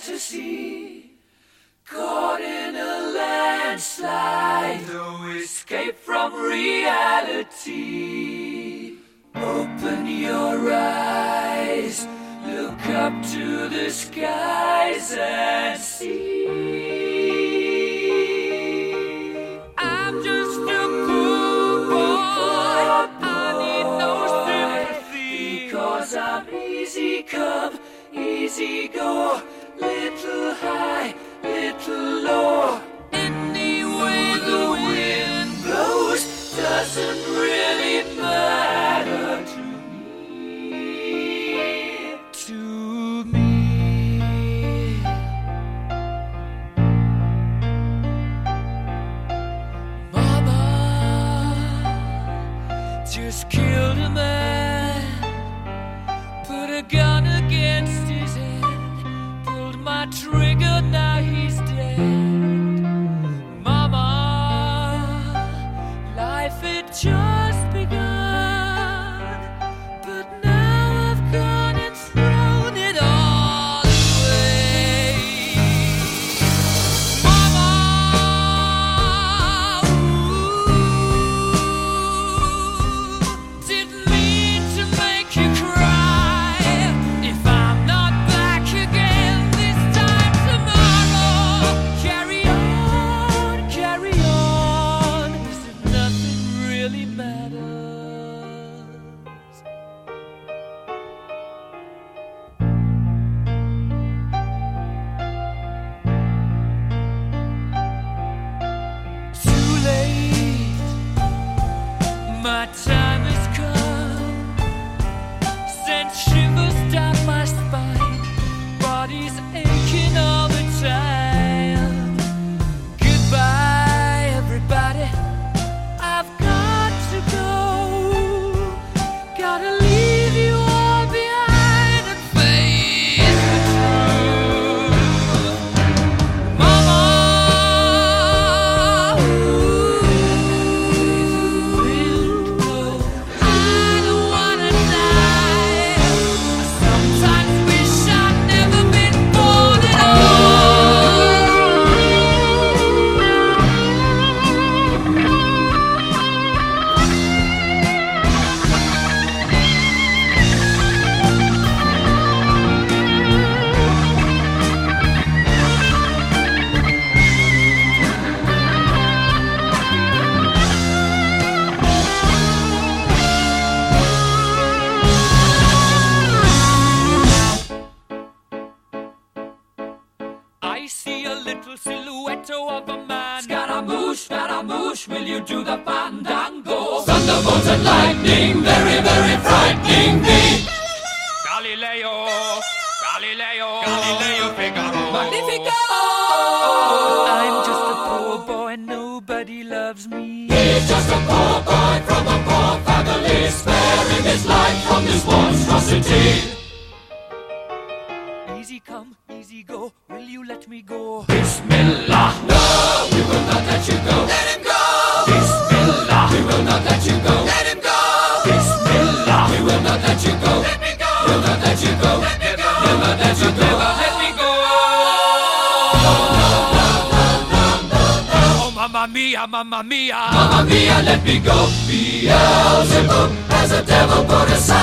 fantasy, caught in a landslide, no escape from reality. Open your eyes, look up to the skies and see. I'm just a poor boy, I need no sympathy, because I'm easy come, easy go, little high, little low. Any way the wind blows doesn't really matter to me. To me. Mama just killed a man, put a gun against his head, pulled my trigger, now he's dead. Mama, life had just begun, but now I've gone and thrown it all away. Mama, didn't mean to make you cry. If I'm not back again this time tomorrow, carry on, as if nothing really matters. Too late, my time has come, sent shivers down my spine, body's aching all the time. Goodbye, everybody, I've got to go. Gotta leave you all behind and face the truth. Mama, I don't wanna die. I sometimes wish I'd never been born at I see a little silhouette of a man. Scaramouche, will you do the fandango? Thunderbolts and lightning, very, very frightening me. Galileo, Figaro. Magnifico! I'm just a poor boy, nobody loves me. He's just a poor boy from a poor family, sparing his life from this monstrosity. Easy come, easy go, will you let me go? Bismillah, no, we will not let you go. Let him go! Bismillah, we will not let you go. Let him go! Bismillah, we will not let you go. Let me go! We'll not let you go. Let me go! We'll not let you go. Let me go! Oh, mamma mia, mamma mia. Mamma mia, let me go. Beelzebub has a devil put aside.